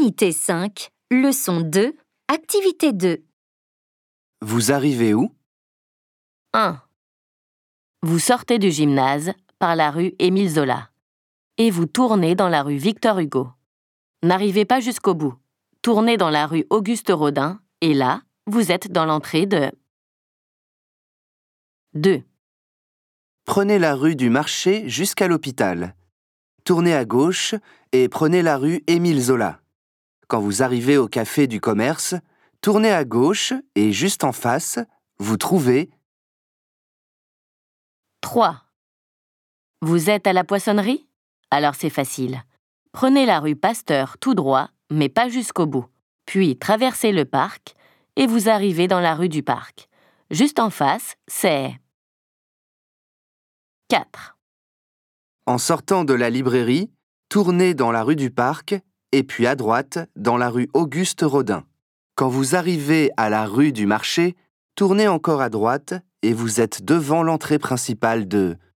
Unité 5, leçon 2, activité 2. Vous arrivez où? 1. Vous sortez du gymnase par la rue Émile Zola et vous tournez dans la rue Victor Hugo. N'arrivez pas jusqu'au bout. Tournez dans la rue Auguste Rodin et là, vous êtes dans l'entrée de... 2. Prenez la rue du Marché jusqu'à l'hôpital. Tournez à gauche et prenez la rue Émile Zola. Quand vous arrivez au café du commerce, tournez à gauche et juste en face, vous trouvez... 3. Vous êtes à la poissonnerie? Alors c'est facile. Prenez la rue Pasteur tout droit, mais pas jusqu'au bout. Puis traversez le parc et vous arrivez dans la rue du Parc. Juste en face, c'est... 4. En sortant de la librairie, tournez dans la rue du Parc et puis à droite dans la rue Auguste Rodin. Quand vous arrivez à la rue du Marché, tournez encore à droite et vous êtes devant l'entrée principale de...